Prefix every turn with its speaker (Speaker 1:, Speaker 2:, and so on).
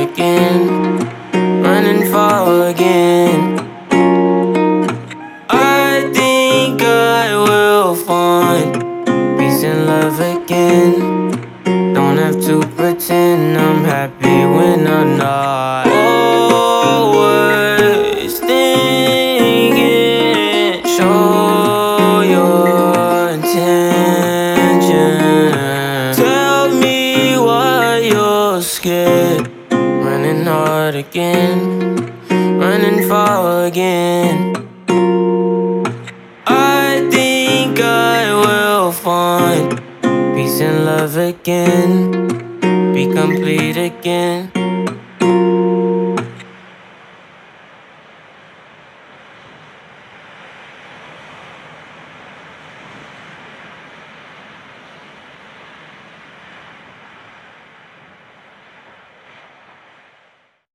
Speaker 1: again, running far again. I think I will find peace and love again. Don't have to pretend I'm happy when I'm not. Always thinking, show your intention. Tell me why you're scared. Running hard again, running far again. I think I will find peace and love again, be complete again.